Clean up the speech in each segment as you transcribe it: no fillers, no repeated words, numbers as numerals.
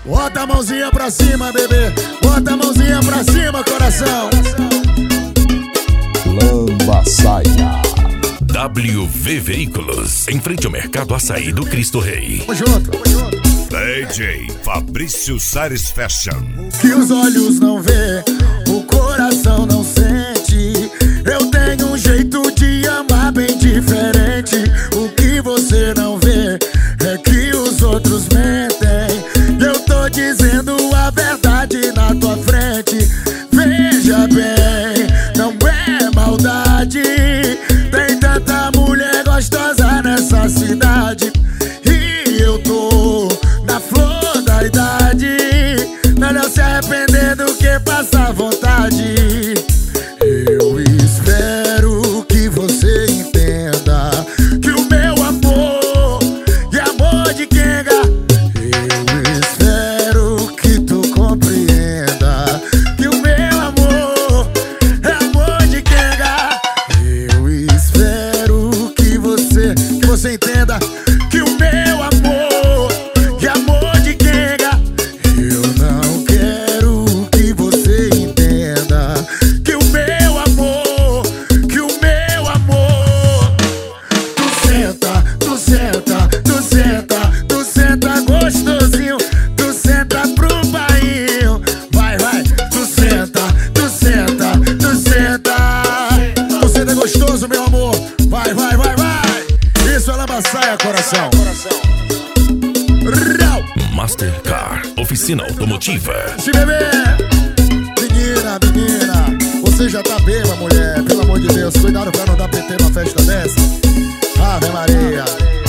Bota a mãozinha pra cima, bebê. Bota a mãozinha pra cima, coração. Lamba Saia. WV Veículos, em frente ao Mercado Açaí do Cristo Rei. Tamo junto, tamo junto. DJ Fabrício Sares Fashion. Que os olhos não vê, o coração não sente. Eu tenho um jeito de amar bem diferente. O que você não vê é que os outros mentem. Eu tô dizendo a verdade na tua frente. Veja bem, não é maldade. Tem tanta mulher gostosa nessa cidade. E eu tô na flor da idade. Melhor se arrepender do que passar vontade. Eu espero que você entenda que o meu amor é amor de quenga. Eu espero que tu compreenda que o meu amor é amor de quenga. Eu espero que você entenda que o meu amor é amor de quenga. Eu não quero que você entenda que o meu amor, que o meu amor. Tu senta, tu senta, tu senta, tu senta gostosinho. Tu senta pro bainho. Vai, vai, tu senta, tu senta, tu senta. Tu senta gostoso, meu amor. Vai, vai, vai, vai. Isso é Lamba Saia, coração. Rau. Mastercar, oficina automotiva. Se beber, menina, menina, você já tá bêbada, mulher. Pelo amor de Deus, cuidado pra não dar PT numa festa dessa. Ave Maria.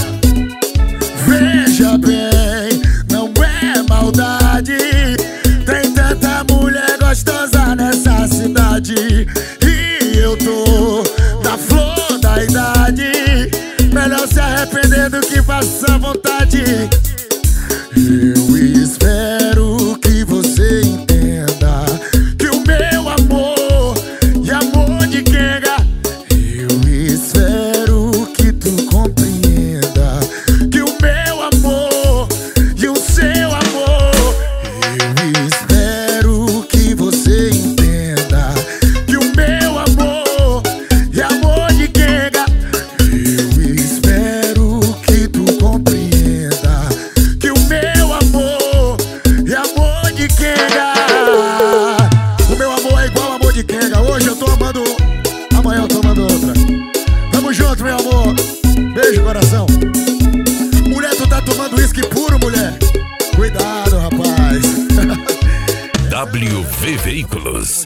Veja bem, não é maldade. Tem tanta mulher gostosa nessa cidade. E eu tô na flor da idade. Melhor se arrepender do que passar vontade. Eu espero que você entenda que o meu amor é amor de quenga. Eu espero que tu compreenda que o meu amor e o seu amor. Eu espero que você entenda que o meu amor é amor de quenga. Eu espero que tu compreenda que o meu amor é amor de quenga. O meu amor é igual amor de quenga. Hoje eu tô amando, amanhã eu tô amando outra. Tamo junto, meu amor. Beijo, coração. Mulher, tu tá tomando uísque puro, mulher. Cuidado, rapaz. WV Veículos.